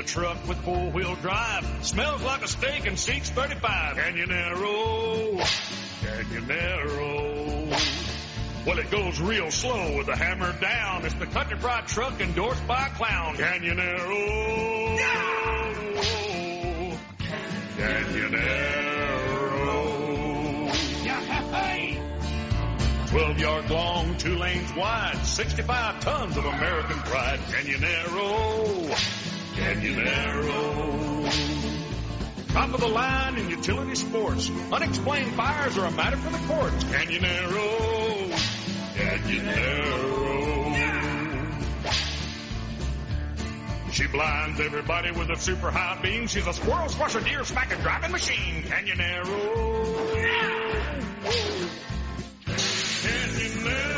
truck with four-wheel drive. Smells like a steak and seats 35. Canyonero, Canyonero. Well, it goes real slow with the hammer down. It's the country fried truck endorsed by a clown. Canyonero, Canyonero. Yeah, 12 yards long, 2 lanes wide, 65 tons of American pride. Canyonero, Canyonero. Top of the line in utility sports. Unexplained fires are a matter for the courts. Canyonero, Canyonero. She blinds everybody with a super high beam. She's a squirrel squasher, deer smacker driving machine. Canyonero, Canyonero.